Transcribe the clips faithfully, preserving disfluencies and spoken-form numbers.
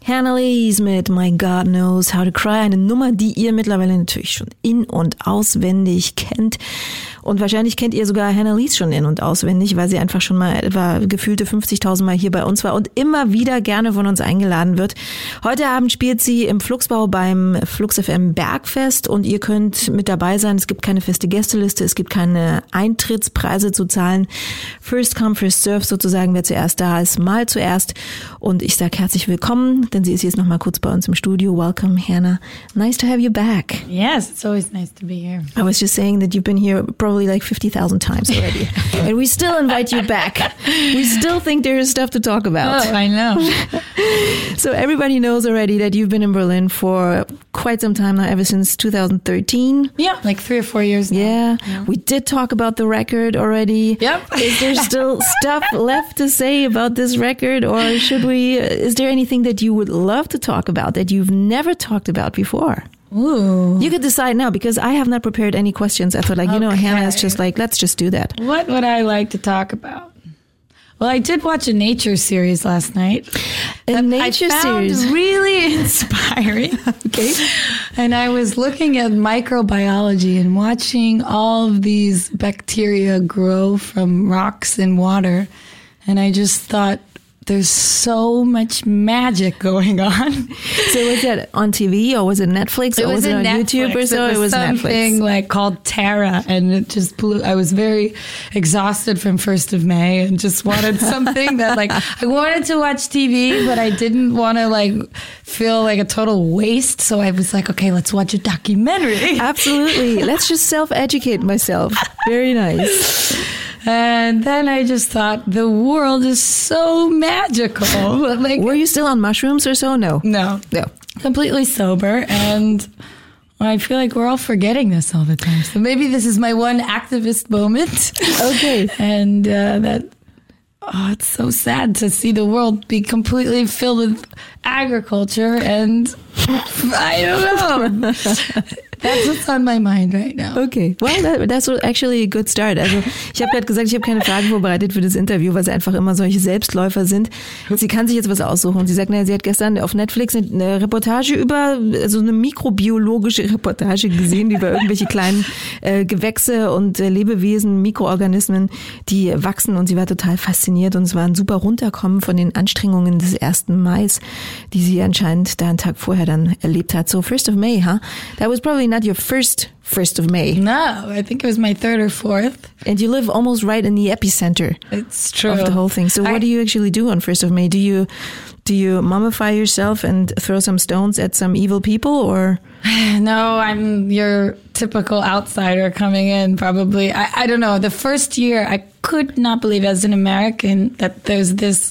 Hannah Lees mit My God Knows How to Cry, eine Nummer, die ihr mittlerweile natürlich schon in- und auswendig kennt. Und wahrscheinlich kennt ihr sogar Hannah Lees schon in- und auswendig, weil sie einfach schon mal etwa gefühlte fünfzigtausend Mal hier bei uns war und immer wieder gerne von uns eingeladen wird. Heute Abend spielt sie im Fluxbau beim Flux F M Bergfest und ihr könnt mit dabei sein. Es gibt keine feste Gästeliste, es gibt keine Eintrittspreise zu zahlen. First come, first serve sozusagen, wer zuerst da ist, mal zuerst. Und ich sage herzlich willkommen, denn sie ist jetzt noch mal kurz bei uns im Studio. Welcome, Hannah. Nice to have you back. Yes, it's always nice to be here. I was just saying that you've been here probably like fifty thousand times already. And we still invite you back. We still think there is stuff to talk about. Oh, I know. So everybody knows already that you've been in Berlin for quite some time now, ever since two thousand thirteen. Yeah, like three or four years now. Yeah. yeah. We did talk about the record already. Yep. Is there still stuff left to say about this record, or should we, is there anything that you would love to talk about that you've never talked about before? Ooh. You could decide now, because I have not prepared any questions. I thought, like, you know, Okay. Hannah is just like, let's just do that. What would I like to talk about? Well, I did watch a nature series last night. A that nature I found series? really inspiring. Okay. And I was looking at microbiology and watching all of these bacteria grow from rocks and water. And I just thought, there's so much magic going on. So was that on T V or was it Netflix or It was, was it in on Netflix. YouTube or so? It was, it was something Netflix. like called Terra, and it just blew. I was very exhausted from first of May and just wanted something that, like, I wanted to watch T V, but I didn't want to like feel like a total waste. So I was like, okay, let's watch a documentary. Absolutely. Let's just self-educate myself. Very nice. And then I just thought, the world is so magical. Like, Were you still on mushrooms or so? No. no, No. completely sober, and I feel like we're all forgetting this all the time. So maybe this is my one activist moment. Okay. And uh, that, oh, it's so sad to see the world be completely filled with agriculture, and I don't know. That's what's on my mind right now. Okay, well, that, that's actually a good start. Also ich habe gerade gesagt, ich habe keine Fragen vorbereitet für das Interview, weil sie einfach immer solche Selbstläufer sind. Sie kann sich jetzt was aussuchen. Und sie sagt, naja, sie hat gestern auf Netflix eine Reportage über, also eine mikrobiologische Reportage gesehen über irgendwelche kleinen äh, Gewächse und äh, Lebewesen, Mikroorganismen, die wachsen, und sie war total fasziniert, und es war ein super Runterkommen von den Anstrengungen des ersten Mais, die sie anscheinend da einen Tag vorher dann erlebt hat. So first of May, huh? That was probably not your first first of May. No, I think it was my third or fourth. And you live almost right in the epicenter It's true. of the whole thing. So I- what do you actually do on first of May? Do you do you mummify yourself and throw some stones at some evil people, or? No, I'm your typical outsider coming in, probably. I, I don't know. The first year, I could not believe as an American that there's this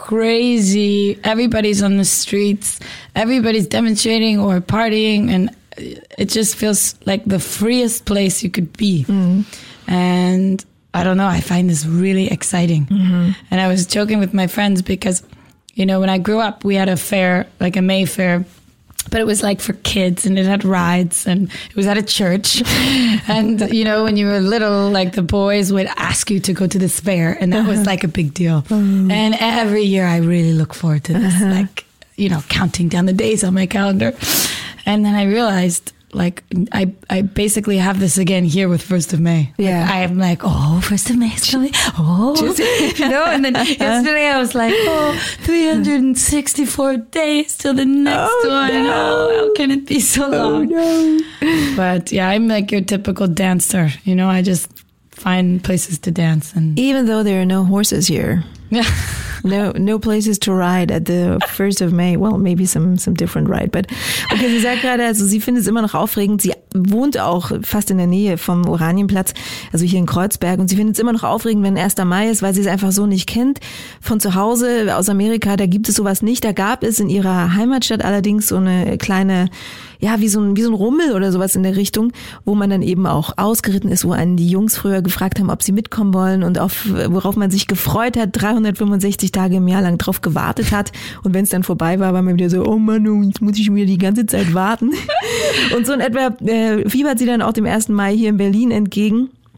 crazy, everybody's on the streets, everybody's demonstrating or partying, and it just feels like the freest place you could be. Mm. And I don't know, I find this really exciting. Mm-hmm. And I was joking with my friends because, you know, when I grew up, we had a fair, like a May fair, but it was like for kids, and it had rides, and it was at a church. And, you know, when you were little, like the boys would ask you to go to this fair, and that was like a big deal. Mm. And every year I really look forward to this, like, you know, counting down the days on my calendar. And then I realized, like, I I basically have this again here with first of May. Yeah. Like, I'm like, oh, first of May is coming. Oh, you know, and then yesterday I was like, oh, three hundred sixty-four days till the next Oh, one. no. Oh, how can it be so long? no. But yeah, I'm like your typical dancer. You know, I just find places to dance. And Even though there are no horses here. yeah. No, no places to ride at the first of May. Well, maybe some some different ride. But okay, sie sagt gerade, also sie findet es immer noch aufregend. Sie wohnt auch fast in der Nähe vom Oranienplatz, also hier in Kreuzberg. Und sie findet es immer noch aufregend, wenn erster Mai ist, weil sie es einfach so nicht kennt. Von zu Hause aus Amerika, da gibt es sowas nicht. Da gab es in ihrer Heimatstadt allerdings so eine kleine, ja, wie so ein, wie so ein Rummel oder sowas in der Richtung, wo man dann eben auch ausgeritten ist, wo einen die Jungs früher gefragt haben, ob sie mitkommen wollen, und auf, worauf man sich gefreut hat, dreihundertfünfundsechzig Tage im Jahr lang drauf gewartet hat. Und wenn es dann vorbei war, war man wieder so, oh Mann, jetzt muss ich schon wieder die ganze Zeit warten. Und so in etwa äh, fiebert sie dann auch dem ersten Mai hier in Berlin entgegen.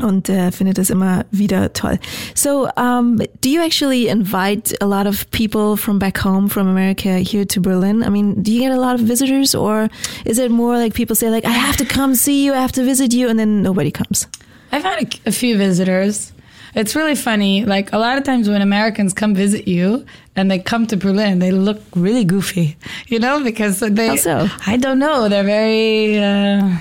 Und äh, findet es immer wieder toll. So, um, do you actually invite a lot of people from back home, from America, here to Berlin? I mean, do you get a lot of visitors, or is it more like people say, like, I have to come see you, I have to visit you, and then nobody comes? I've had a, a few visitors. It's really funny. Like, a lot of times when Americans come visit you and they come to Berlin, they look really goofy, you know, because they, How so? I don't know, they're very uh,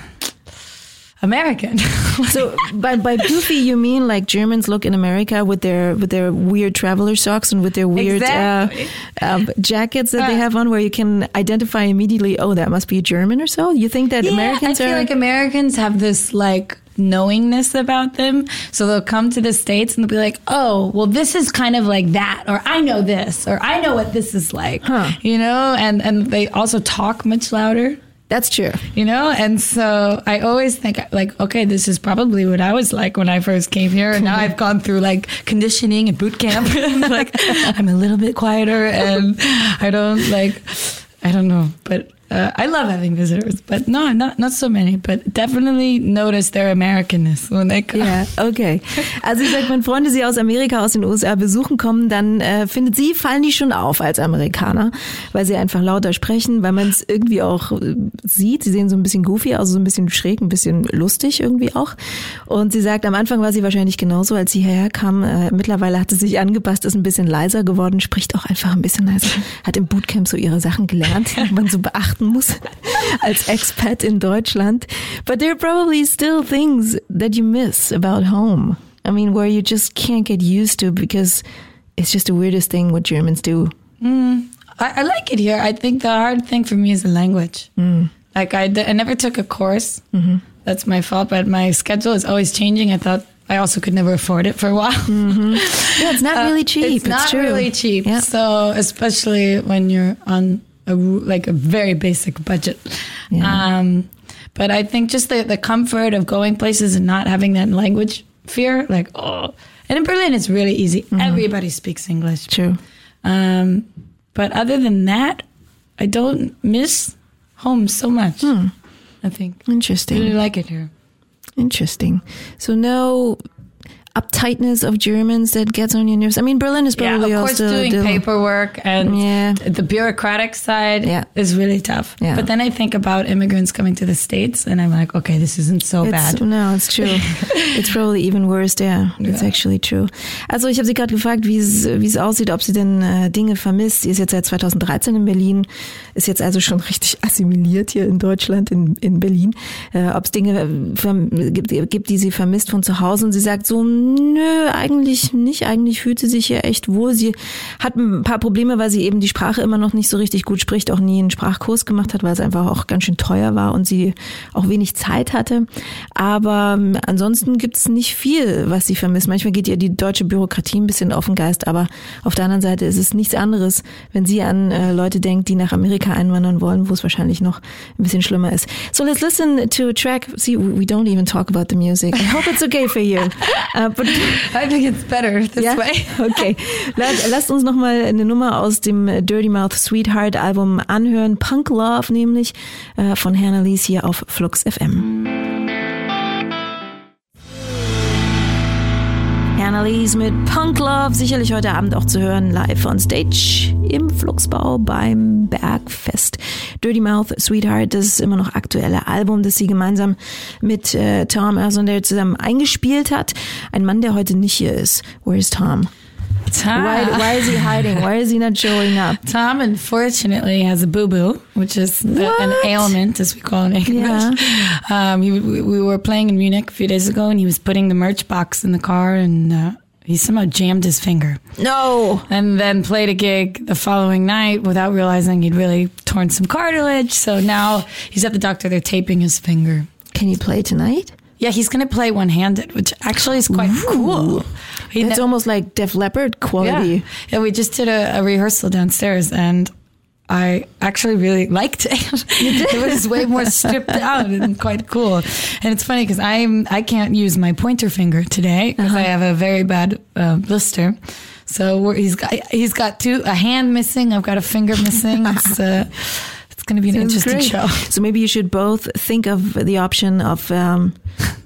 American. So by by goofy, you mean like Germans look in America with their with their weird traveler socks and with their weird exactly. uh, uh, jackets that uh, they have on, where you can identify immediately, oh, that must be a German or so? You think that yeah, Americans I feel are... like Americans have this, like, knowingness about them. So they'll come to the States and they'll be like, oh, well, this is kind of like that, or I know this, or I know what this is like, huh. you know, and, and they also talk much louder. That's true. You know, and so I always think, like, okay, this is probably what I was like when I first came here. And now I've gone through, like, conditioning and boot camp. And, like, I'm a little bit quieter and I don't, like, I don't know. But uh, I love having visitors. But no, not not so many. But definitely notice their Americanness when they come. Ja, okay. Also ich sag, wenn Freunde sie aus Amerika, aus den U S A besuchen kommen, dann äh, findet sie, fallen die schon auf als Amerikaner, weil sie einfach lauter sprechen, weil man es irgendwie auch äh, sieht. Sie sehen so ein bisschen goofy, also so ein bisschen schräg, ein bisschen lustig irgendwie auch. Und sie sagt, am Anfang war sie wahrscheinlich genauso, als sie hierher kam. Äh, mittlerweile hat sie sich angepasst, ist ein bisschen leiser geworden, spricht auch einfach ein bisschen leiser. Hat im Bootcamp so ihre Sachen gelernt, die man so beachten muss als Expat in Deutschland. But there are probably still things that you miss about home. I mean, where you just can't get used to because it's just the weirdest thing what Germans do. Mm, I, I like it here. I think the hard thing for me is the language. Mm. Like, I, I never took a course. Mm-hmm. That's my fault, but my schedule is always changing. I thought I also could never afford it for a while. Mm-hmm. Yeah, it's not really cheap. Uh, it's, it's not true. really cheap. Yeah. So, especially when you're on a, like a very basic budget. Yeah. Um, but I think just the, the comfort of going places and not having that language fear, like, oh. And in Berlin, it's really easy. Mm-hmm. Everybody speaks English. True. Um, but other than that, I don't miss home so much, hmm. I think. Interesting. I really like it here. Interesting. So no uptightness of Germans that gets on your nerves. I mean, Berlin is probably yeah, of course, also doing the, paperwork and yeah. the bureaucratic side yeah. is really tough. Yeah. But then I think about immigrants coming to the States and I'm like, okay, this isn't so it's, bad. No, it's true. It's probably even worse there. Yeah. It's actually true. Also ich habe sie gerade gefragt, wie es wie es aussieht, ob sie denn äh, Dinge vermisst. Sie ist jetzt seit zweitausenddreizehn in Berlin, ist jetzt also schon richtig assimiliert hier in Deutschland, in, in Berlin. Äh, ob es Dinge äh, gibt, gibt, die sie vermisst von zu Hause. Und sie sagt so, nö, eigentlich nicht. Eigentlich fühlt sie sich hier echt wohl. Sie hat ein paar Probleme, weil sie eben die Sprache immer noch nicht so richtig gut spricht, auch nie einen Sprachkurs gemacht hat, weil es einfach auch ganz schön teuer war und sie auch wenig Zeit hatte. Aber ansonsten gibt es nicht viel, was sie vermisst. Manchmal geht ihr die deutsche Bürokratie ein bisschen auf den Geist, aber auf der anderen Seite ist es nichts anderes, wenn sie an äh, Leute denkt, die nach Amerika einwandern wollen, wo es wahrscheinlich noch ein bisschen schlimmer ist. So let's listen to a track. See, we don't even talk about the music. I hope it's okay for you. Uh, but I think it's better this ja? way. Okay. Lasst uns nochmal eine Nummer aus dem Dirty Mouth Sweetheart Album anhören. Punk Love nämlich äh, von Hannah Lees hier auf Flux F M. Hannah Lees mit Punk Love, sicherlich heute Abend auch zu hören, live on stage im Fluxbau beim Bergfest. Dirty Mouth Sweetheart, das ist immer noch aktuelle Album, das sie gemeinsam mit äh, Tom Ersondale zusammen eingespielt hat. Ein Mann, der heute nicht hier ist. Where is Tom? Tom. Why, why is he hiding? Why is he not showing up? Tom, unfortunately, has a boo-boo, which is a, an ailment, as we call it in English. Yeah. Um, he, we, we were playing in Munich a few days ago, and he was putting the merch box in the car, and uh, he somehow jammed his finger. No! And then played a gig the following night without realizing he'd really torn some cartilage. So now he's at the doctor. They're taping his finger. Can you play tonight? Yeah, he's going to play one-handed, which actually is quite Ooh. cool. He It's ne- almost like Def Leppard quality. Yeah. yeah, we just did a, a rehearsal downstairs, and I actually really liked it. It was way more stripped out and quite cool. And it's funny because I'm I can't use my pointer finger today because uh-huh. I have a very bad uh, blister. So we're, he's got he's got two a hand missing. I've got a finger missing. It's uh, it's going to be an Sounds interesting great. show. So maybe you should both think of the option of um,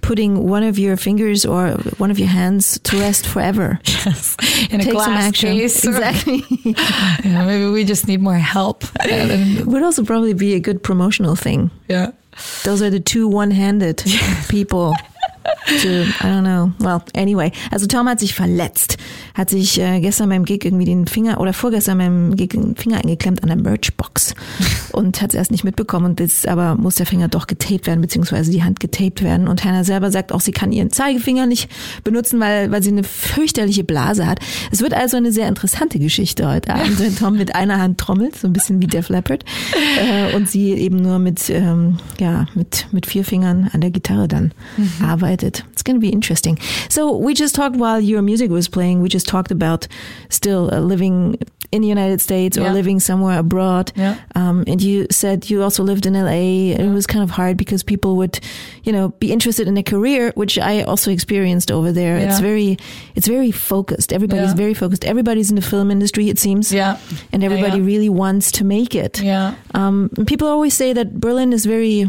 putting one of your fingers or one of your hands to rest forever. Yes, in a Take glass some action. case. Exactly. Yeah, maybe we just need more help. It would also probably be a good promotional thing. Yeah. Those are the two one-handed people. To, I don't know. Well, anyway. Also Tom hat sich verletzt. Hat sich äh, gestern beim Gig irgendwie den Finger oder vorgestern beim Gig den Finger eingeklemmt an der Merchbox und hat es erst nicht mitbekommen und jetzt aber muss der Finger doch getaped werden, beziehungsweise die Hand getaped werden und Hannah selber sagt auch, sie kann ihren Zeigefinger nicht benutzen, weil, weil sie eine fürchterliche Blase hat. Es wird also eine sehr interessante Geschichte heute Abend, wenn Tom mit einer Hand trommelt, so ein bisschen wie Def Leppard äh, und sie eben nur mit, ähm, ja, mit, mit vier Fingern an der Gitarre dann mhm. arbeitet. It's going to be interesting. So we just talked while your music was playing, we just talked about still uh, living in the United States or yeah. living somewhere abroad. Yeah. Um, and you said you also lived in L A. It was kind of hard because people would, you know, be interested in a career, which I also experienced over there. Yeah. It's very, it's very focused. Everybody's yeah. very focused. Everybody's in the film industry, it seems. Yeah. And everybody yeah, yeah. really wants to make it. Yeah. Um, people always say that Berlin is very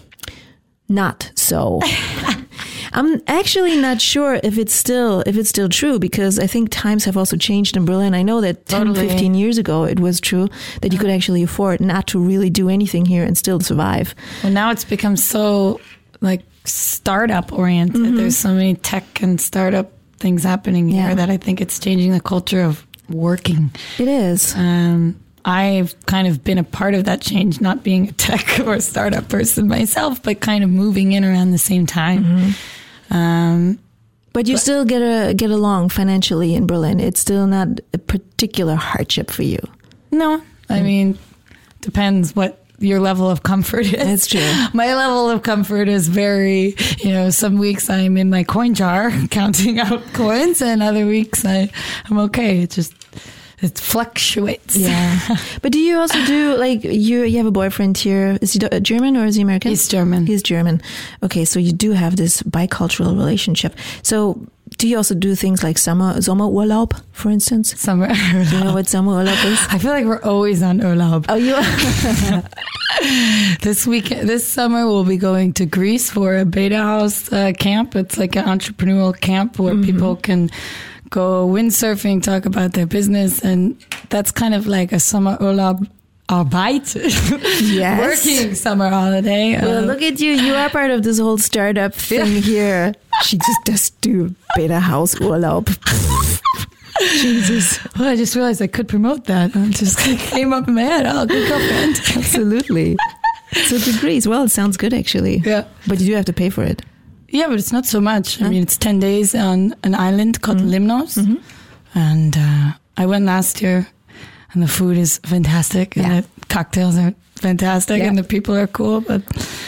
not so. I'm actually not sure if it's still if it's still true because I think times have also changed in Berlin. I know that ten, totally. fifteen years ago it was true that you could actually afford not to really do anything here and still survive. Well, now it's become so like startup oriented. Mm-hmm. There's so many tech and startup things happening here yeah. that I think it's changing the culture of working. It is. Um, I've kind of been a part of that change, not being a tech or a startup person myself, but kind of moving in around the same time. Mm-hmm. Um, but you but, still get a, get along financially in Berlin. It's still not a particular hardship for you. No, I mm. mean, depends what your level of comfort is. That's true. My level of comfort is very, you know, some weeks I'm in my coin jar counting out coins and other weeks I, I'm okay. It just... It fluctuates. Yeah. But do you also do, like, you you have a boyfriend here. Is he German or is he American? He's German. He's German. Okay, so you do have this bicultural relationship. So do you also do things like summer, Sommerurlaub, for instance? Summer Urlaub. Do you know what Sommerurlaub is? I feel like we're always on Urlaub. Oh, you are? This week, this summer, we'll be going to Greece for a Beta House uh, camp. It's like an entrepreneurial camp where mm-hmm. people can go windsurfing, talk about their business, and that's kind of like a summer Urlaub Arbeit. Yes. Working summer holiday. Well, uh, look at you. You are part of this whole startup thing yeah. here. She just does do Beta House Urlaub. Jesus. Well, I just realized I could promote that. It just came up in my head. Oh, good girlfriend. Absolutely. So to Greece. Well, it sounds good, actually. Yeah. But you do have to pay for it. Yeah, but it's not so much. I mean, it's ten days on an island called mm-hmm. Limnos. Mm-hmm. And uh, I went last year, and the food is fantastic, and yeah. the cocktails are fantastic, yeah. and the people are cool. But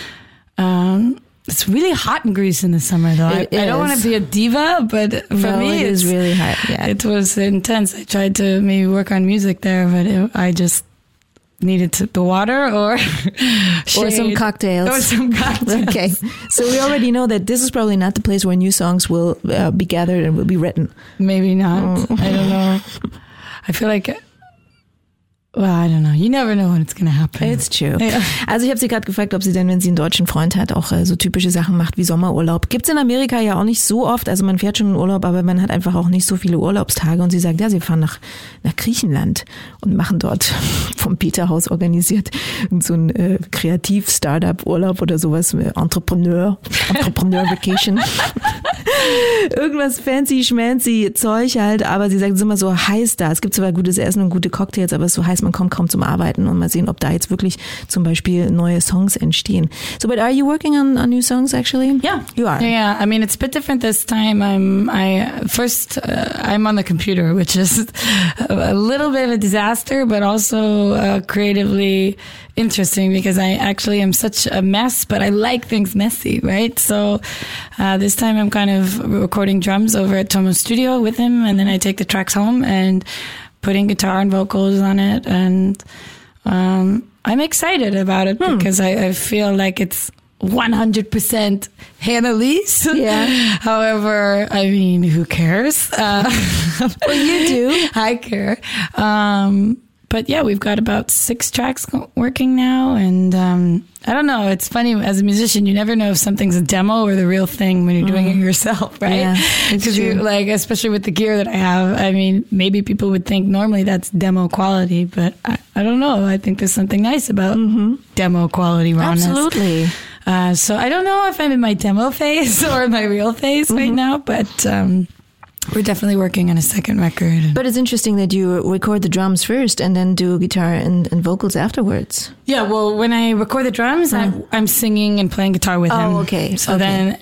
um, it's really hot in Greece in the summer, though. I, I don't want to be a diva, but for no, me, it it's is really hot. Yeah. It was intense. I tried to maybe work on music there, but it, I just... needed to, the water or or some cocktails. Or some cocktails. Okay. So we already know that this is probably not the place where new songs will uh, be gathered and will be written. Maybe not. Oh. I don't know. I feel like... Well, I don't know. You never know when it's going to happen. It's true. Ja. Also ich habe sie gerade gefragt, ob sie denn, wenn sie einen deutschen Freund hat, auch äh, so typische Sachen macht wie Sommerurlaub. Gibt's in Amerika ja auch nicht so oft. Also man fährt schon in Urlaub, aber man hat einfach auch nicht so viele Urlaubstage. Und sie sagt, ja, sie fahren nach, nach Griechenland und machen dort vom Peterhaus organisiert so ein äh, Kreativ-Startup-Urlaub oder sowas. Äh, Entrepreneur, Entrepreneur-Vacation. Irgendwas fancy, schmancy Zeug halt. Aber sie sagt, es ist immer so heiß da. Es gibt zwar gutes Essen und gute Cocktails, aber es ist so heiß, man kommt kaum zum Arbeiten und mal sehen, ob da jetzt wirklich zum Beispiel neue Songs entstehen. So, but are you working on, on new songs actually? Yeah, you are. Yeah, I mean, it's a bit different this time. I'm, I first, uh, I'm on the computer, which is a little bit of a disaster, but also uh, creatively interesting because I actually am such a mess, but I like things messy, right? So uh, this time I'm kind of recording drums over at Tomo's studio with him, and then I take the tracks home and putting guitar and vocals on it, and um, I'm excited about it hmm. because I, I feel like it's one hundred percent Hannah Lee's. Yeah. However, I mean, who cares? Uh, well, you do. I care. Um, but yeah, we've got about six tracks working now. And um, I don't know. It's funny. As a musician, you never know if something's a demo or the real thing when you're doing mm. it yourself, right? Yeah, because you like, especially with the gear that I have. I mean, maybe people would think normally that's demo quality, but I, I don't know. I think there's something nice about mm-hmm. demo quality rawness. Absolutely. Uh, so I don't know if I'm in my demo phase or my real phase mm-hmm. right now, but um, we're definitely working on a second record. But it's interesting that you record the drums first and then do guitar and, and vocals afterwards. Yeah, well, when I record the drums, mm. I, I'm singing and playing guitar with oh, him. Oh, okay. So okay. then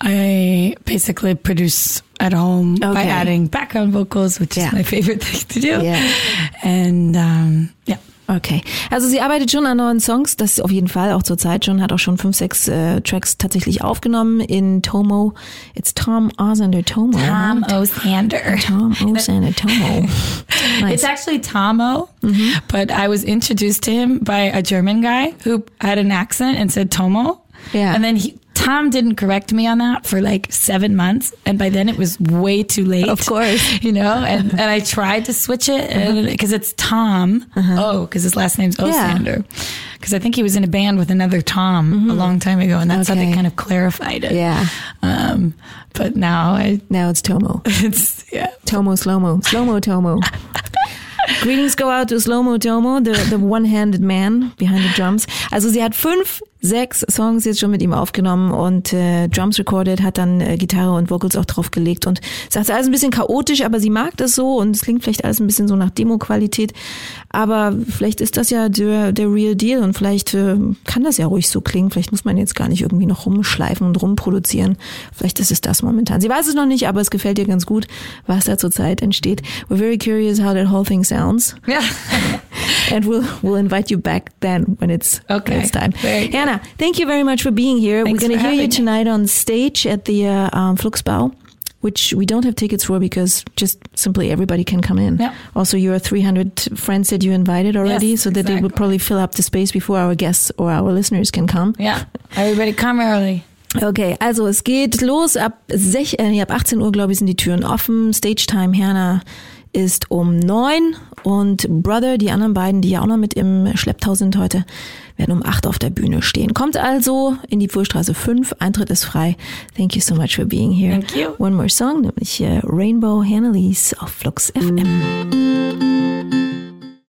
I basically produce at home okay. by adding background vocals, which yeah. is my favorite thing to do. Yeah. And um, yeah. Okay, also sie arbeitet schon an neuen Songs, das auf jeden Fall, auch zur Zeit schon, hat auch schon fünf, sechs äh, Tracks tatsächlich aufgenommen in Tomo. It's Tom Osander Tomo. Tom Osander. Tom Osander Tomo. Nice. It's actually Tomo, mm-hmm. but I was introduced to him by a German guy who had an accent and said Tomo. Yeah. And then he... Tom didn't correct me on that for like seven months. And by then it was way too late. Of course. You know, and, and I tried to switch it because uh-huh. it's Tom. Uh-huh. Oh, because his last name's Osander. Because yeah. I think he was in a band with another Tom mm-hmm. a long time ago. And that's okay. how they kind of clarified it. Yeah. Um, but now I... Now it's Tomo. It's, yeah. Tomo Slow-Mo. Slow-Mo Tomo. Greetings go out to Slow-Mo Tomo, the, the one-handed man behind the drums. Also sie hat fünf, sechs Songs jetzt schon mit ihm aufgenommen und äh, Drums recorded, hat dann äh, Gitarre und Vocals auch draufgelegt und sagt, alles ein bisschen chaotisch, aber sie mag das so und es klingt vielleicht alles ein bisschen so nach Demo-Qualität, aber vielleicht ist das ja der, der Real Deal und vielleicht äh, kann das ja ruhig so klingen, vielleicht muss man jetzt gar nicht irgendwie noch rumschleifen und rumproduzieren, vielleicht ist es das momentan. Sie weiß es noch nicht, aber es gefällt ihr ganz gut, was da zurzeit entsteht. We're very curious how that whole thing sounds. Yeah. And we'll we'll invite you back then when it's okay. when it's time. Very Hannah, thank you very much for being here. Thanks We're going to hear you me. tonight on stage at the uh, um, Fluxbau, which we don't have tickets for because just simply everybody can come in. Yeah. Also, your three hundred friends that you invited already, yes, so that exactly. they will probably fill up the space before our guests or our listeners can come. Yeah, everybody come early. Okay, also es geht los ab, sech, äh, ab achtzehn Uhr, glaube ich, sind die Türen offen. Stage Time, Hannah ist um neun und Brother, die anderen beiden, die ja auch noch mit im Schlepptau sind heute, werden um acht auf der Bühne stehen. Kommt also in die Pfuhlstraße fünf, Eintritt ist frei. Thank you so much for being here. Thank you. One more song, nämlich uh, Rainbow Hannah Lees auf Flux F M.